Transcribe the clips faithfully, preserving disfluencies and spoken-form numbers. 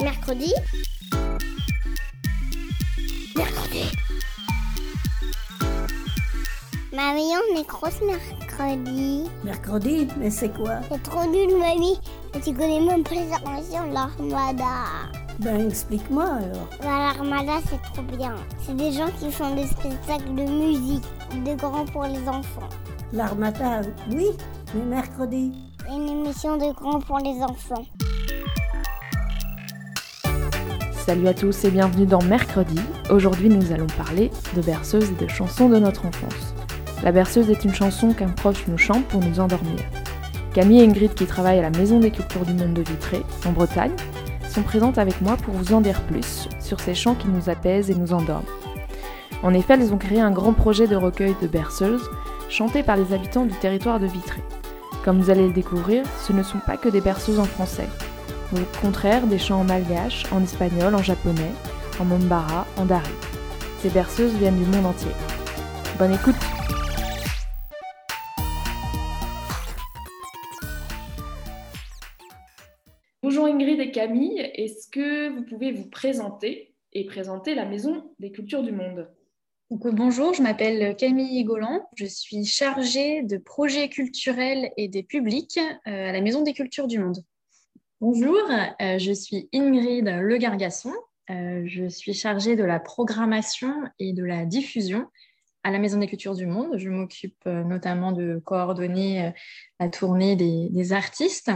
Mercredi. Mercredi. Mamie, on est grosse mercredi. Mercredi? Mais c'est quoi? C'est trop nul, mamie. Tu connais même pas les armations de l'armada. Ben, explique-moi alors. Bah, l'armada, c'est trop bien. C'est des gens qui font des spectacles de musique, de grands pour les enfants. L'armada, oui, mais mercredi? Une émission de grands pour les enfants. Salut à tous et bienvenue dans Mercredi. Aujourd'hui, nous allons parler de berceuses et de chansons de notre enfance. La berceuse est une chanson qu'un proche nous chante pour nous endormir. Camille et Ingrid, qui travaillent à la Maison des Cultures du Monde de Vitré, en Bretagne, sont présentes avec moi pour vous en dire plus sur ces chants qui nous apaisent et nous endorment. En effet, elles ont créé un grand projet de recueil de berceuses chantées par les habitants du territoire de Vitré. Comme vous allez le découvrir, ce ne sont pas que des berceuses en français. Au contraire, des chants en malgache, en espagnol, en japonais, en bambara, en dari. Ces berceuses viennent du monde entier. Bonne écoute! Bonjour Ingrid et Camille, est-ce que vous pouvez vous présenter et présenter la Maison des Cultures du Monde? Donc, bonjour, je m'appelle Camille Golan, je suis chargée de projets culturels et des publics à la Maison des Cultures du Monde. Bonjour, euh, je suis Ingrid Le Gargasson, euh, je suis chargée de la programmation et de la diffusion à la Maison des Cultures du Monde. Je m'occupe euh, notamment de coordonner euh, la tournée des, des artistes.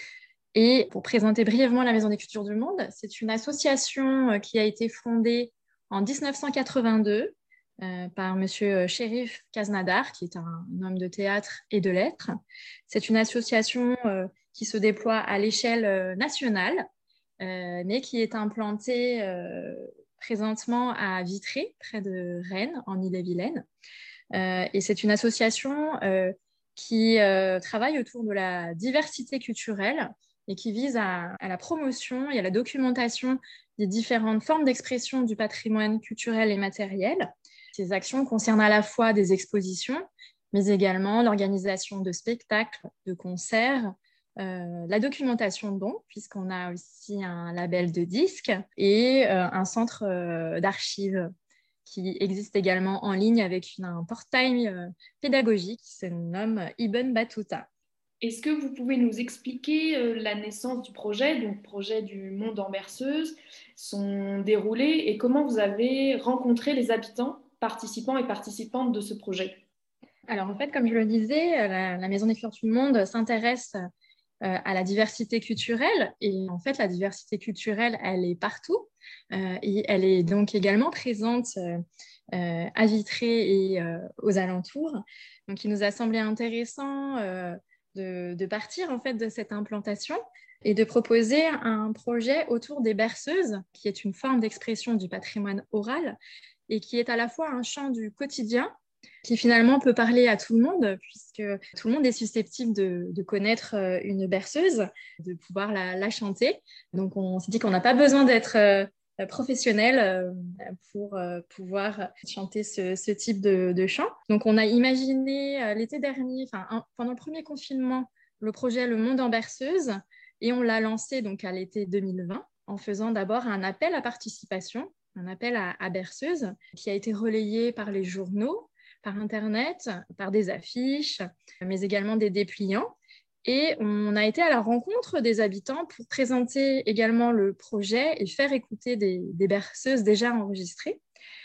Et pour présenter brièvement la Maison des Cultures du Monde, c'est une association qui a été fondée en dix-neuf cent quatre-vingt-deux euh, par monsieur Chérif Kaznadar, qui est un homme de théâtre et de lettres. C'est une association euh, qui se déploie à l'échelle euh, nationale, euh, mais qui est implantée euh, présentement à Vitré, près de Rennes, en Ille-et-Vilaine. Euh, et c'est une association euh, qui euh, travaille autour de la diversité culturelle et qui vise à, à la promotion et à la documentation des différentes formes d'expression du patrimoine culturel et matériel. Ces actions concernent à la fois des expositions, mais également l'organisation de spectacles, de concerts, euh, la documentation de dons, puisqu'on a aussi un label de disques, et euh, un centre euh, d'archives qui existe également en ligne avec une, un portail euh, pédagogique qui se nomme Ibn Battuta. Est-ce que vous pouvez nous expliquer euh, la naissance du projet, donc projet du Monde en berceuse, son déroulé et comment vous avez rencontré les habitants, participants et participantes de ce projet? Alors en fait, comme je le disais, la, la Maison des Cultures du Monde s'intéresse euh, à la diversité culturelle et en fait, la diversité culturelle, elle est partout euh, et elle est donc également présente euh, euh, à Vitré et euh, aux alentours. Donc il nous a semblé intéressant euh, De, de partir en fait de cette implantation et de proposer un projet autour des berceuses, qui est une forme d'expression du patrimoine oral et qui est à la fois un chant du quotidien qui finalement peut parler à tout le monde, puisque tout le monde est susceptible de, de connaître une berceuse, de pouvoir la, la chanter. Donc on s'est dit qu'on n'a pas besoin d'être euh, professionnel euh, pour euh, pouvoir chanter ce, ce type de, de chant. Donc, on a imaginé euh, l'été dernier, enfin, un, pendant le premier confinement, le projet Le Monde en berceuse et on l'a lancé donc à l'été deux mille vingt en faisant d'abord un appel à participation, un appel à, à berceuse qui a été relayé par les journaux, par Internet, par des affiches, mais également des dépliants. Et on a été à la rencontre des habitants pour présenter également le projet et faire écouter des, des berceuses déjà enregistrées.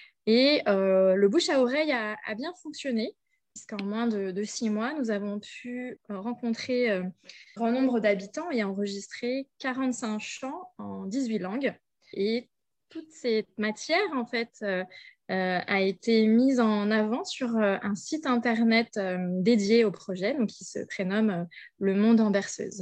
Et euh, le bouche à oreille a, a bien fonctionné, puisqu'en moins de, de six mois, nous avons pu rencontrer euh, un grand nombre d'habitants et enregistrer quarante-cinq chants en dix-huit langues. Et toute cette matière, en fait, euh, Euh, a été mise en avant sur euh, un site internet euh, dédié au projet, donc qui se prénomme euh, Le Monde en berceuse.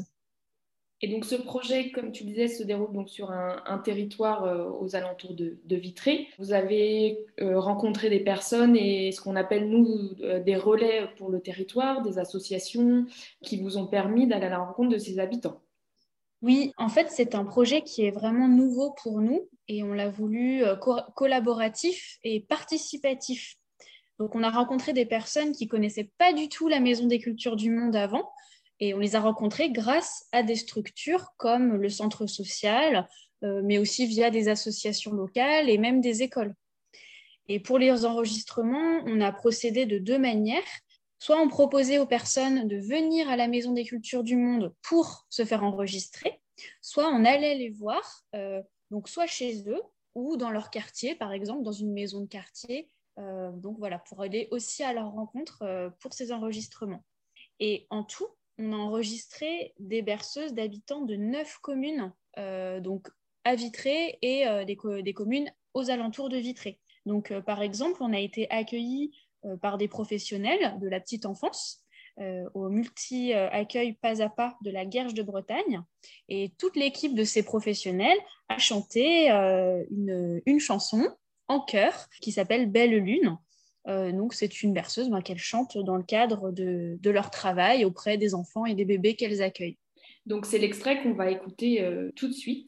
Et donc ce projet, comme tu disais, se déroule donc sur un, un territoire euh, aux alentours de, de Vitré. Vous avez euh, rencontré des personnes et ce qu'on appelle nous euh, des relais pour le territoire, des associations qui vous ont permis d'aller à la rencontre de ces habitants. Oui, en fait, c'est un projet qui est vraiment nouveau pour nous et on l'a voulu co- collaboratif et participatif. Donc, on a rencontré des personnes qui ne connaissaient pas du tout la Maison des Cultures du Monde avant et on les a rencontrées grâce à des structures comme le centre social, euh, mais aussi via des associations locales et même des écoles. Et pour les enregistrements, on a procédé de deux manières. Soit on proposait aux personnes de venir à la Maison des Cultures du Monde pour se faire enregistrer, soit on allait les voir, euh, donc soit chez eux ou dans leur quartier, par exemple, dans une maison de quartier, euh, donc voilà, pour aller aussi à leur rencontre euh, pour ces enregistrements. Et en tout, on a enregistré des berceuses d'habitants de neuf communes, euh, donc à Vitré et euh, des, co- des communes aux alentours de Vitré. Donc, euh, par exemple, on a été accueillis euh, par des professionnels de la petite enfance euh, au multi-accueil pas à pas de la Guerche de Bretagne. Et toute l'équipe de ces professionnels a chanté euh, une, une chanson en chœur qui s'appelle Belle Lune. Euh, donc, c'est une berceuse ben, qu'elles chantent dans le cadre de, de leur travail auprès des enfants et des bébés qu'elles accueillent. Donc, c'est l'extrait qu'on va écouter euh, tout de suite.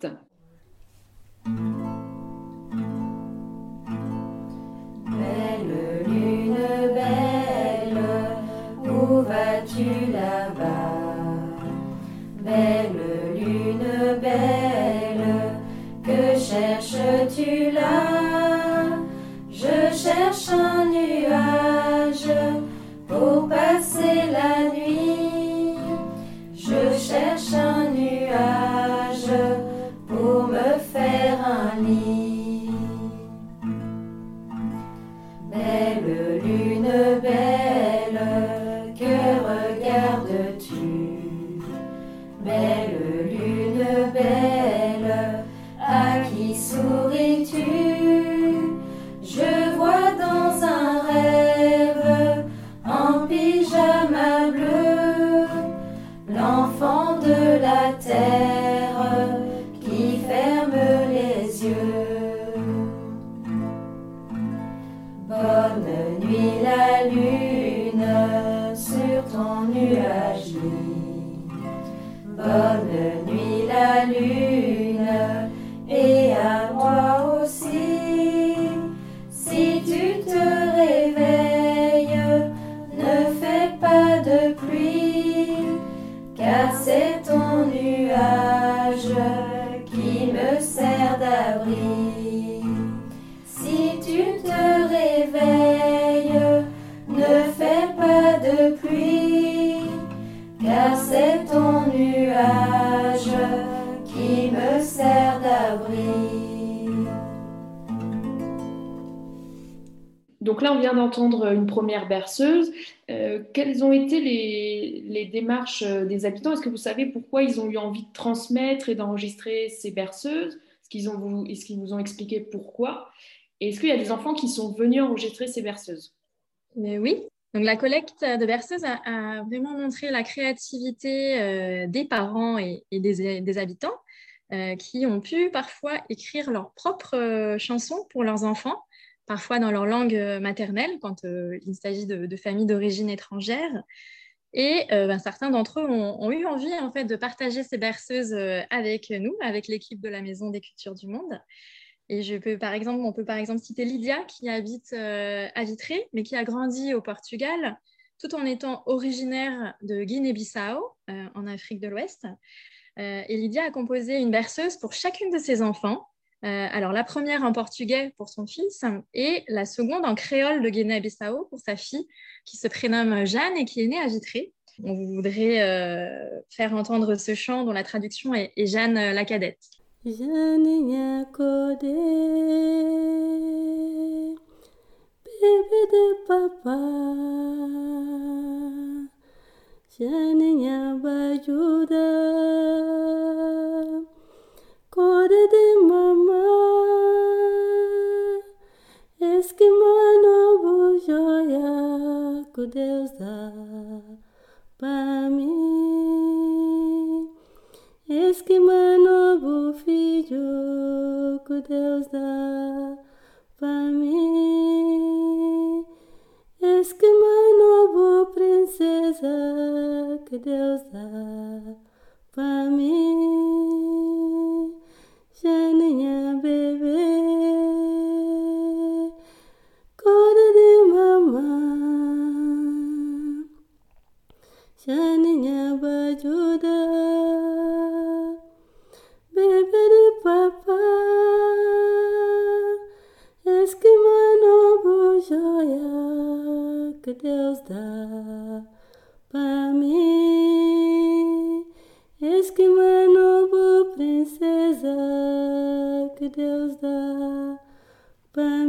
Belle lune, belle, où vas-tu là-bas? Belle lune, belle, que cherches-tu là? Je cherche un nuage pour passer la nuit. Je cherche un nuage pour me faire un lit. Belle lune, belle, que regardes-tu? Belle lune, belle, à qui souris-tu? Je vois dans un rêve, en pyjama bleu, l'enfant de la terre qui ferme les yeux. Bonne nuit la lune sur ton nuage lit. Bonne nuit la lune et à toi aussi. Si tu te réveilles, ne fais pas de pluie, car c'est ton nuage qui me sert d'abri. Si tu te réveilles, ne fais pas de pluie, car c'est ton nuage qui me sert d'abri. Donc là, on vient d'entendre une première berceuse. Euh, quelles ont été les, les démarches des habitants? Est-ce que vous savez pourquoi ils ont eu envie de transmettre et d'enregistrer ces berceuses? Est-ce qu'ils ont vous, est-ce qu'ils vous ont expliqué pourquoi? Et est-ce qu'il y a des enfants qui sont venus enregistrer ces berceuses? Mais oui, donc la collecte de berceuses a, a vraiment montré la créativité euh, des parents et, et des, des habitants euh, qui ont pu parfois écrire leurs propres euh, chansons pour leurs enfants, parfois dans leur langue maternelle quand euh, il s'agit de, de familles d'origine étrangère. Et euh, ben, certains d'entre eux ont, ont eu envie en fait, de partager ces berceuses euh, avec nous, avec l'équipe de la Maison des Cultures du Monde. Et je peux, par exemple, on peut par exemple citer Lydia qui habite euh, à Vitré, mais qui a grandi au Portugal, tout en étant originaire de Guinée-Bissau, euh, en Afrique de l'Ouest. Euh, et Lydia a composé une berceuse pour chacune de ses enfants. Euh, alors la première en portugais pour son fils et la seconde en créole de Guinée-Bissau pour sa fille qui se prénomme Jeanne et qui est née à Vitré. On voudrait euh, faire entendre ce chant dont la traduction est, est Jeanne la cadette. Jeanne code, bébé de papa, Jeanne bajuda, code de mama, esquimano bujoia, que Deus dá pra mim. Esquimano bu filho, que Deus dá pra mim. Esquimano bu princesa, que Deus dá pra mim. Janinha bebê, cora de mamã, Janinha bajuda, bebê de papa, que Deus dá pra mim. Eis que uma nova princesa que Deus dá pra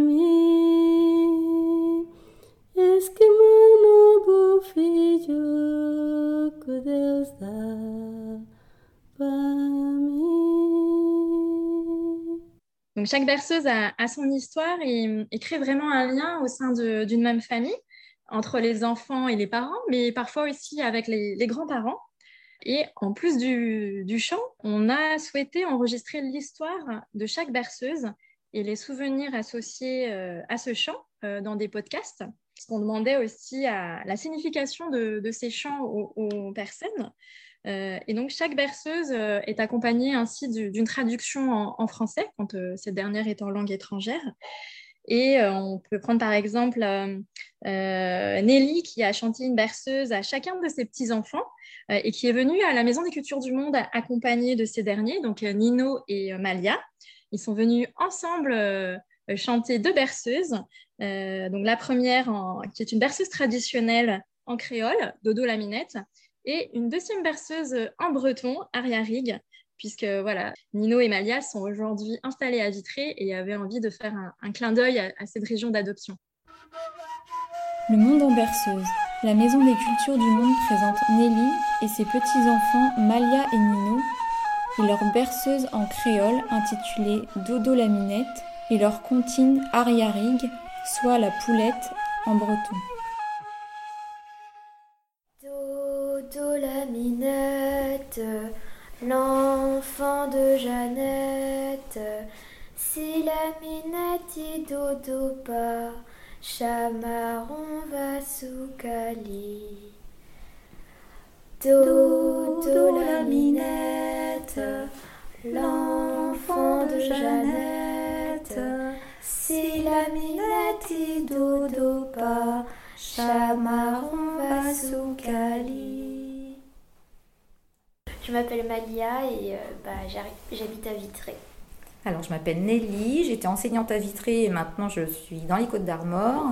mim. Eis que uma novo filho que Deus dá pra mim. Donc chaque berceuse a, a son histoire et, et crée vraiment un lien au sein de, d'une même famille, entre les enfants et les parents, mais parfois aussi avec les, les grands-parents. Et en plus du, du chant, on a souhaité enregistrer l'histoire de chaque berceuse et les souvenirs associés euh, à ce chant euh, dans des podcasts. Parce qu'on demandait aussi à la signification de, de ces chants aux, aux personnes. Euh, et donc, chaque berceuse euh, est accompagnée ainsi du, d'une traduction en, en français, quand euh, cette dernière est en langue étrangère. Et euh, on peut prendre par exemple euh, euh, Nelly qui a chanté une berceuse à chacun de ses petits-enfants euh, et qui est venue à la Maison des Cultures du Monde accompagnée de ces derniers, donc euh, Nino et euh, Malia. Ils sont venus ensemble euh, chanter deux berceuses. Euh, donc la première, en, qui est une berceuse traditionnelle en créole, Dodo la Minette, et une deuxième berceuse en breton, Ariarig, puisque voilà, Nino et Malia sont aujourd'hui installés à Vitré et avaient envie de faire un, un clin d'œil à, à cette région d'adoption. Le monde en berceuse. La Maison des Cultures du Monde présente Nelly et ses petits-enfants Malia et Nino et leur berceuse en créole intitulée Dodo la Minette et leur comptine Ariarig, soit la poulette en breton. Dodo la Minette, l'enfant de Jeannette, si la minette y dodo pas, chamaron va sous Cali. Dodo la Minette, l'enfant de Jeannette, si la minette y dodo pas, chamaron va sous Cali. Je m'appelle Malia et euh, bah, j'habite à Vitré. Alors, je m'appelle Nelly, j'étais enseignante à Vitré et maintenant je suis dans les Côtes d'Armor.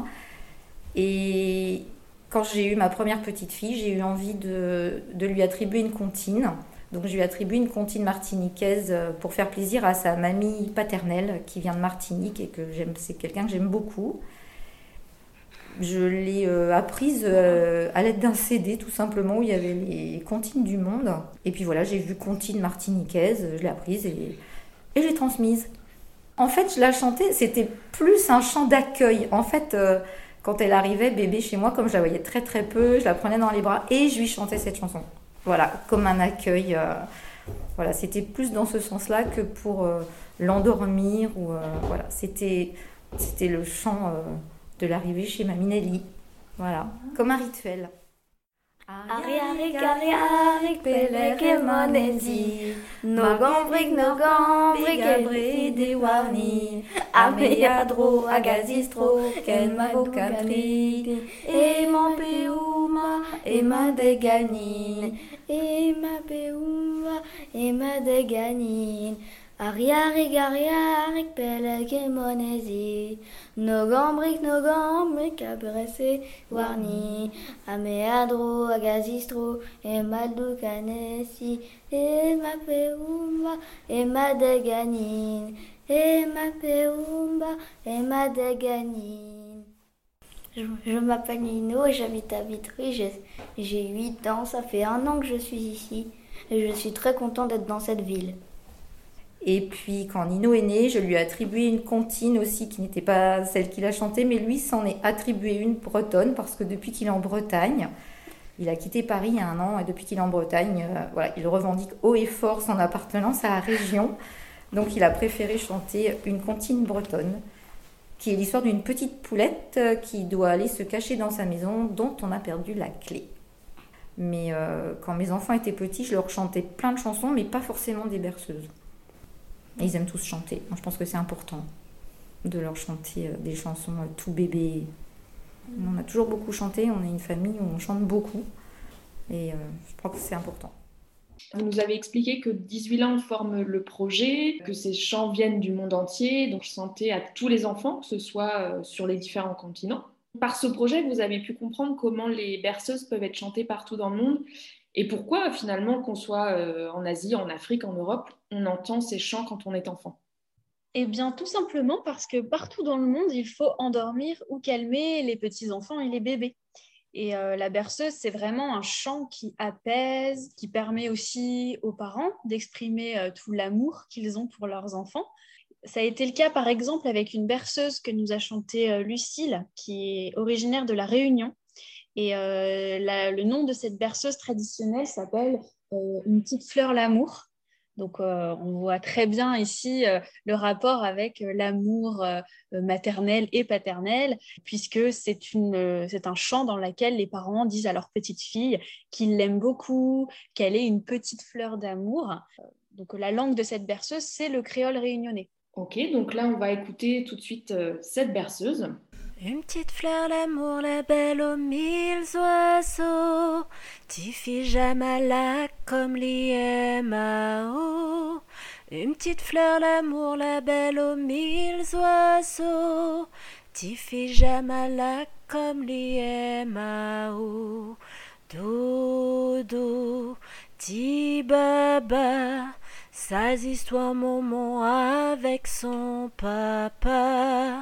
Et quand j'ai eu ma première petite fille, j'ai eu envie de, de lui attribuer une comptine. Donc, je lui ai attribué une comptine martiniquaise pour faire plaisir à sa mamie paternelle qui vient de Martinique et que j'aime, c'est quelqu'un que j'aime beaucoup. Je l'ai euh, apprise euh, à l'aide d'un C D tout simplement où il y avait les comptines du monde. Et puis voilà, j'ai vu comptine martiniquaise, je l'ai apprise et, et je l'ai transmise. En fait, je la chantais, c'était plus un chant d'accueil. En fait, euh, quand elle arrivait bébé chez moi, comme je la voyais très très peu, je la prenais dans les bras et je lui chantais cette chanson. Voilà, comme un accueil. Euh, voilà, c'était plus dans ce sens-là que pour euh, l'endormir. Ou, euh, voilà, c'était, c'était le chant... Euh, de l'arrivée chez Mamie Nelly. Voilà, comme un rituel. Ariarik, ariarik, peleke monezi, no gombrik, no gombrik, ebre de warni, ameyadro, agazistro, ken magokatri, e mon peuma, e ma deganine, e ma peuma, e ma deganine. Ariarik, ariarik, peleke monezi, no gombrik, no gombrik, abrese warni, ameadro, agazistro, e maldukanesi, e ma peumba, e ma deganine, e ma peumba, e ma deganine. Je, je m'appelle Nino et j'habite à Vitry, j'ai, j'ai huit ans, ça fait un an que je suis ici et je suis très contente d'être dans cette ville. Et puis, quand Nino est né, je lui ai attribué une comptine aussi, qui n'était pas celle qu'il a chantée, mais lui s'en est attribué une bretonne, parce que depuis qu'il est en Bretagne, il a quitté Paris il y a un an, et depuis qu'il est en Bretagne, euh, voilà, il revendique haut et fort son appartenance à la région. Donc, il a préféré chanter une comptine bretonne, qui est l'histoire d'une petite poulette qui doit aller se cacher dans sa maison, dont on a perdu la clé. Mais euh, quand mes enfants étaient petits, je leur chantais plein de chansons, mais pas forcément des berceuses. Et ils aiment tous chanter. Moi, je pense que c'est important de leur chanter des chansons tout bébé. On a toujours beaucoup chanté, on est une famille où on chante beaucoup. Et euh, je crois que c'est important. Vous nous avez expliqué que dix-huit langues forment le projet, que ces chants viennent du monde entier, donc chantés à tous les enfants, que ce soit sur les différents continents. Par ce projet, vous avez pu comprendre comment les berceuses peuvent être chantées partout dans le monde et pourquoi finalement, qu'on soit euh, en Asie, en Afrique, en Europe, on entend ces chants quand on est enfant. Eh bien, tout simplement parce que partout dans le monde, il faut endormir ou calmer les petits-enfants et les bébés. Et euh, la berceuse, c'est vraiment un chant qui apaise, qui permet aussi aux parents d'exprimer euh, tout l'amour qu'ils ont pour leurs enfants. Ça a été le cas, par exemple, avec une berceuse que nous a chantée euh, Lucille, qui est originaire de La Réunion. Et euh, la, le nom de cette berceuse traditionnelle s'appelle euh, Une petite fleur l'amour. Donc, euh, on voit très bien ici euh, le rapport avec euh, l'amour euh, maternel et paternel, puisque c'est, une, euh, c'est un chant dans lequel les parents disent à leur petite fille qu'ils l'aiment beaucoup, qu'elle est une petite fleur d'amour. Donc, la langue de cette berceuse, c'est le créole réunionnais. Ok, donc là, on va écouter tout de suite euh, cette berceuse. Une petite fleur d'amour, la belle aux mille oiseaux, Tiffy Jamala comme l'I M A O. Une petite fleur d'amour, la belle aux mille oiseaux, Tiffy Jamala comme l'I M A O. Dodo, ti baba, sa histoires maman avec son papa.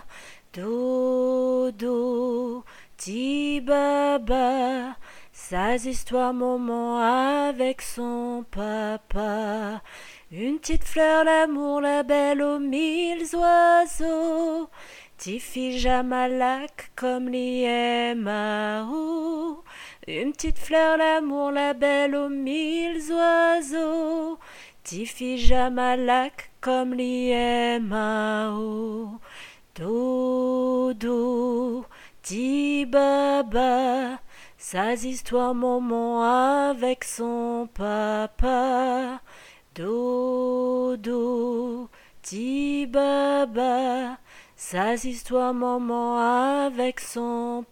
Dodo, ti baba, sa histoires maman avec son papa. Une petite fleur d'amour, la belle aux mille oiseaux, Tiffy Jamalac comme l'I M A O. Une petite fleur d'amour, la belle aux mille oiseaux, Tiffy Jamalac comme l'I M A O. Dodo, ti baba, sa histoires maman avec son papa. Dodo, ti baba, sa histoires maman avec son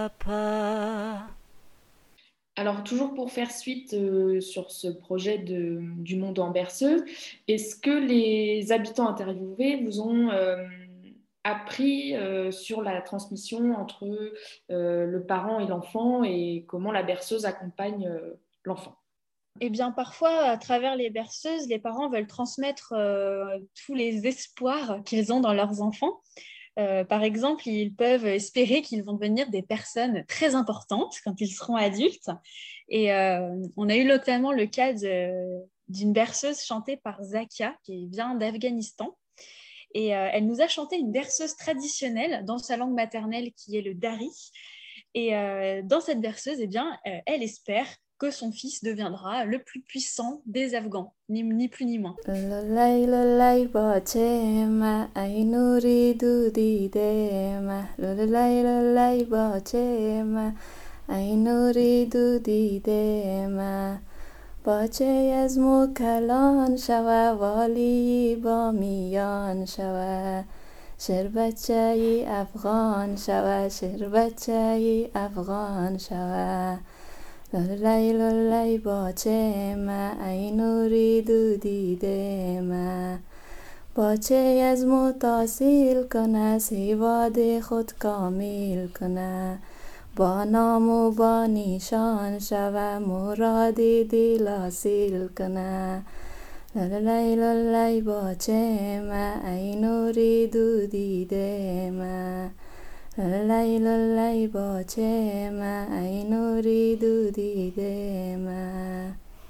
papa. Alors, toujours pour faire suite euh, sur ce projet de, du monde en berceuse, est-ce que les habitants interviewés vous ont euh, appris euh, sur la transmission entre euh, le parent et l'enfant et comment la berceuse accompagne euh, l'enfant? Eh bien, parfois, à travers les berceuses, les parents veulent transmettre euh, tous les espoirs qu'ils ont dans leurs enfants. Euh, par exemple, ils peuvent espérer qu'ils vont devenir des personnes très importantes quand ils seront adultes. Et euh, on a eu notamment le cas de, d'une berceuse chantée par Zakia, qui vient d'Afghanistan. Et euh, elle nous a chanté une berceuse traditionnelle dans sa langue maternelle qui est le dari. Et euh, dans cette berceuse, eh bien, euh, elle espère que son fils deviendra le plus puissant des Afghans, ni, ni plus ni moins. Lolai lolai bachema, ainuri dudidema. Lolai lolai bachema, ainuri dudidema. باچه از مو کلان شوه والی با میان شوه شر بچه ای افغان شوه شر بچه ای افغان شوه لولای لولای باچه ما ای نوری دو دیده ما باچه از مو تحصیل کنه سیواد خود کامل کنه با نام و با نیشان شوه مرادی دل حاصل کنه لالای لالای باچه ما ای نوری دو دیده ما لالای لالای باچه ما ای نوری دو دیده ما.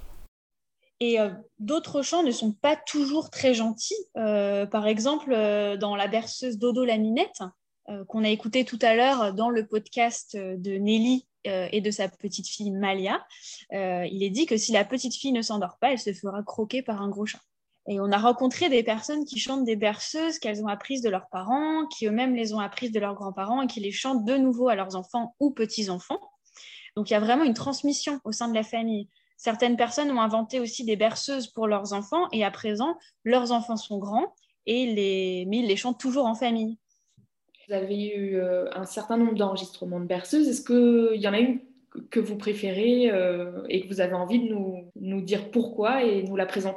Et euh, d'autres chants ne sont pas toujours très gentils. Euh, par exemple, euh, dans la berceuse Dodo la Minette, Euh, qu'on a écouté tout à l'heure dans le podcast de Nelly euh, et de sa petite fille Malia, euh, il est dit que si la petite fille ne s'endort pas, elle se fera croquer par un gros chat. Et on a rencontré des personnes qui chantent des berceuses qu'elles ont apprises de leurs parents, qui eux-mêmes les ont apprises de leurs grands-parents et qui les chantent de nouveau à leurs enfants ou petits-enfants. Donc il y a vraiment une transmission au sein de la famille. Certaines personnes ont inventé aussi des berceuses pour leurs enfants et à présent, leurs enfants sont grands et les... mais ils les chantent toujours en famille. Vous avez eu euh, un certain nombre d'enregistrements de berceuses. Est-ce qu'il y en a une que vous préférez euh, et que vous avez envie de nous, nous dire pourquoi et nous la présenter ?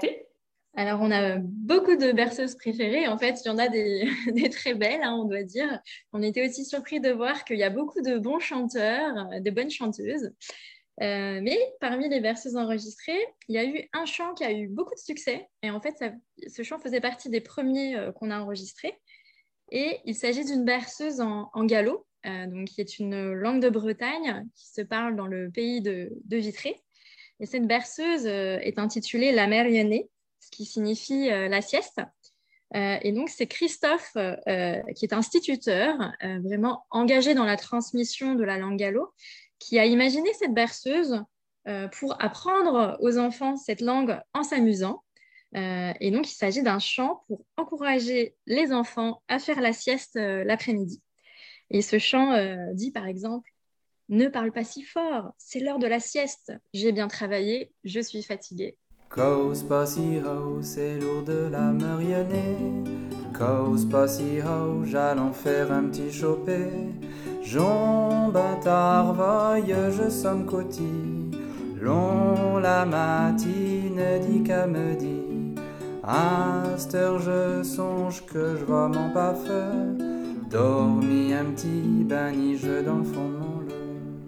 Alors, on a beaucoup de berceuses préférées. En fait, il y en a des, des très belles, hein, on doit dire. On était aussi surpris de voir qu'il y a beaucoup de bons chanteurs, de bonnes chanteuses. Euh, mais parmi les berceuses enregistrées, il y a eu un chant qui a eu beaucoup de succès. Et en fait, ça, ce chant faisait partie des premiers euh, qu'on a enregistrés. Et il s'agit d'une berceuse en, en gallo, euh, donc, qui est une langue de Bretagne qui se parle dans le pays de, de Vitré. Et cette berceuse euh, est intitulée La Merionnée, ce qui signifie euh, la sieste. Euh, et donc, c'est Christophe, euh, qui est instituteur, euh, vraiment engagé dans la transmission de la langue gallo, qui a imaginé cette berceuse euh, pour apprendre aux enfants cette langue en s'amusant. Euh, et donc, il s'agit d'un chant pour encourager les enfants à faire la sieste euh, l'après-midi. Et ce chant euh, dit, par exemple, « Ne parle pas si fort, c'est l'heure de la sieste. J'ai bien travaillé, je suis fatigué. » Cause pas si haut, c'est lourd de la Merionnée. Cause pas si haut, j'allons faire un petit chopé. J'on bâtard voye, je somme côti. Long la matine dit qu'à me dit. À cette heure je songe que je vois mon paf. Dormi un petit banige dans le fond de mon lit.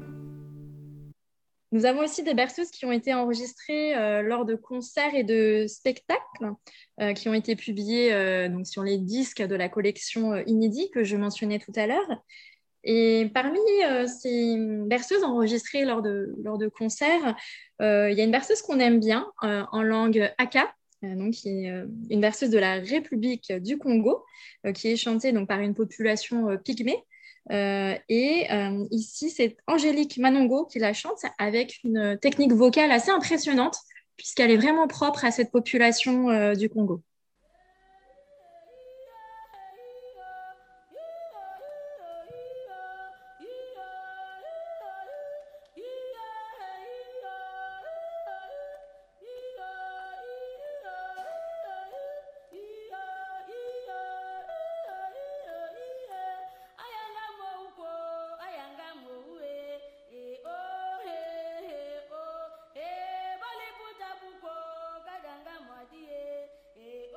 Nous avons aussi des berceuses qui ont été enregistrées euh, lors de concerts et de spectacles euh, qui ont été publiés euh, donc sur les disques de la collection euh, Inédit que je mentionnais tout à l'heure. Et parmi euh, ces berceuses enregistrées lors de, lors de concerts, euh, il y a une berceuse qu'on aime bien euh, en langue Aka, euh, donc qui est euh, une berceuse de la République du Congo, euh, qui est chantée donc, par une population euh, pygmée. Euh, et euh, ici, c'est Angélique Manongo qui la chante avec une technique vocale assez impressionnante puisqu'elle est vraiment propre à cette population euh, du Congo. Eh,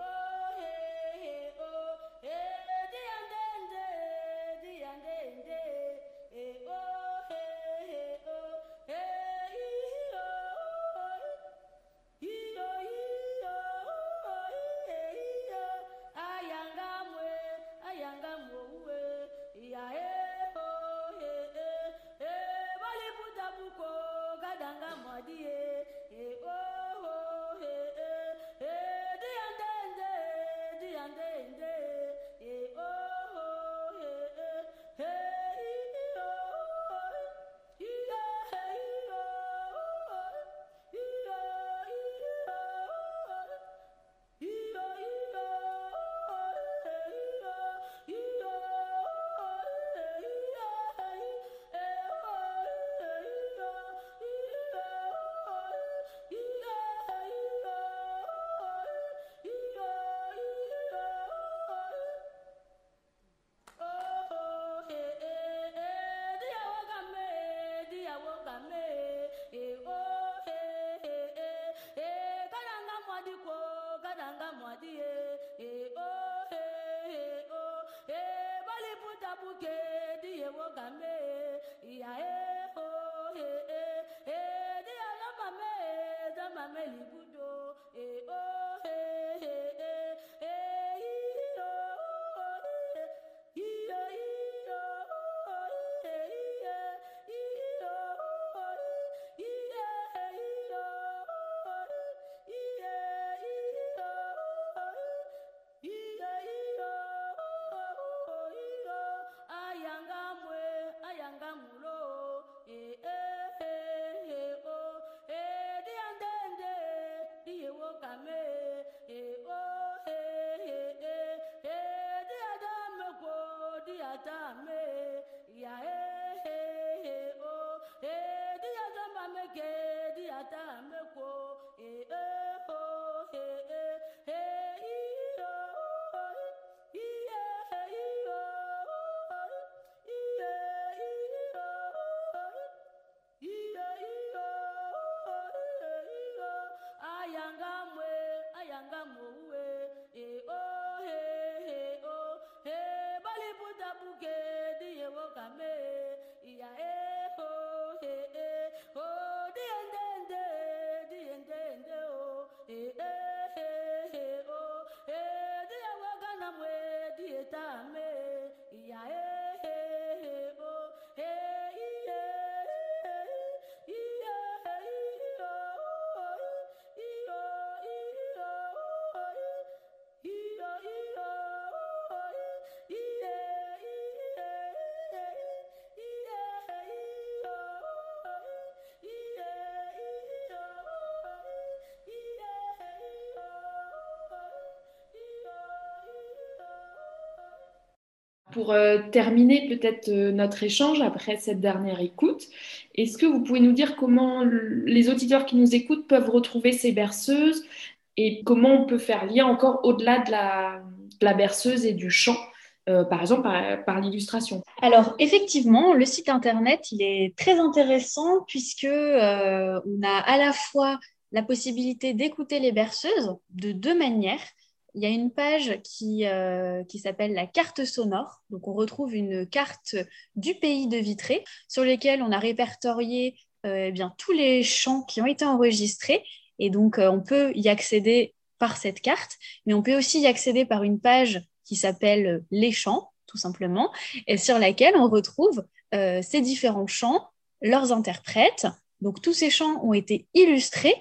Pour euh, terminer peut-être euh, notre échange après cette dernière écoute, est-ce que vous pouvez nous dire comment l- les auditeurs qui nous écoutent peuvent retrouver ces berceuses et comment on peut faire lien encore au-delà de la, de la berceuse et du chant, euh, par exemple par, par l'illustration? Alors, effectivement, le site internet, il est très intéressant puisque euh, on a à la fois la possibilité d'écouter les berceuses de deux manières. Il y a une page qui, euh, qui s'appelle la carte sonore. Donc, on retrouve une carte du pays de Vitré sur lesquelles on a répertorié euh, eh bien, tous les chants qui ont été enregistrés. Et donc, euh, on peut y accéder par cette carte, mais on peut aussi y accéder par une page qui s'appelle Les chants, tout simplement, et sur laquelle on retrouve euh, ces différents chants, leurs interprètes. Donc, tous ces chants ont été illustrés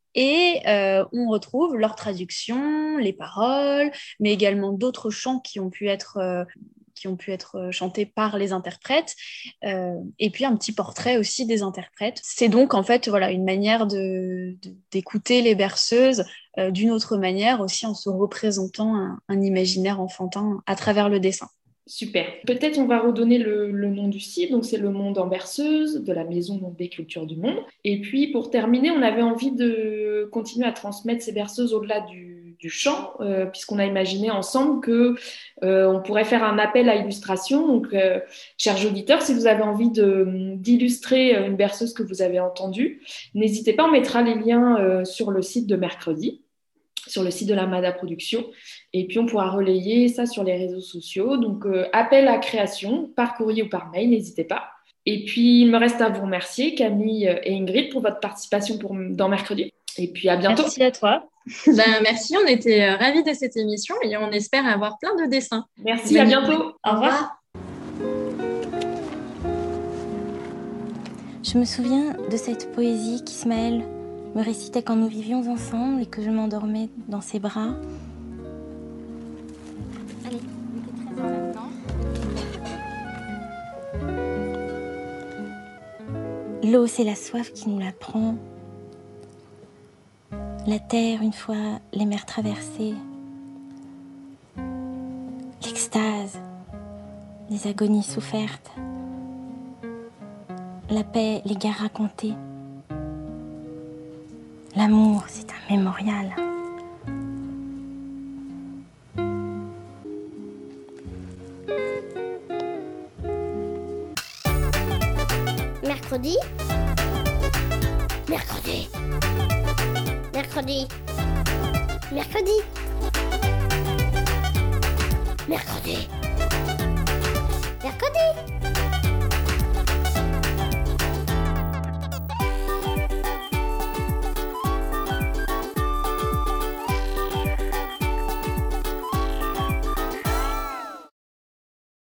et euh, on retrouve leur traduction, les paroles, mais également d'autres chants qui ont pu être, euh, qui ont pu être chantés par les interprètes, euh, et puis un petit portrait aussi des interprètes. C'est donc en fait voilà, une manière de, de, d'écouter les berceuses euh, d'une autre manière, aussi en se représentant un, un imaginaire enfantin à travers le dessin. Super. Peut-être on va redonner le, le nom du site. Donc c'est Le Monde en berceuse, de la Maison des Cultures du Monde. Et puis pour terminer, on avait envie de continuer à transmettre ces berceuses au-delà du, du chant, euh, puisqu'on a imaginé ensemble que euh, on pourrait faire un appel à illustration. Donc, euh, chers auditeurs, si vous avez envie de, d'illustrer une berceuse que vous avez entendue, n'hésitez pas. On mettra les liens euh, sur le site de Mercredi, sur le site de la Mada Production, et puis on pourra relayer ça sur les réseaux sociaux. Donc euh, appel à création par courrier ou par mail, n'hésitez pas. Et puis il me reste à vous remercier, Camille et Ingrid, pour votre participation pour, dans Mercredi. Et puis à bientôt. Merci à toi. Ben, merci, on était ravis de cette émission et on espère avoir plein de dessins. Merci, à bientôt. Au revoir. Je me souviens de cette poésie qu'Ismaël me récitait quand nous vivions ensemble et que je m'endormais dans ses bras. Allez, mettez très en même temps. L'eau, c'est la soif qui nous la prend. La terre, une fois les mers traversées. L'extase, les agonies souffertes. La paix, les guerres racontées. L'amour, c'est un mémorial. Mercredi. Mercredi. Mercredi. Mercredi. Mercredi. Mercredi.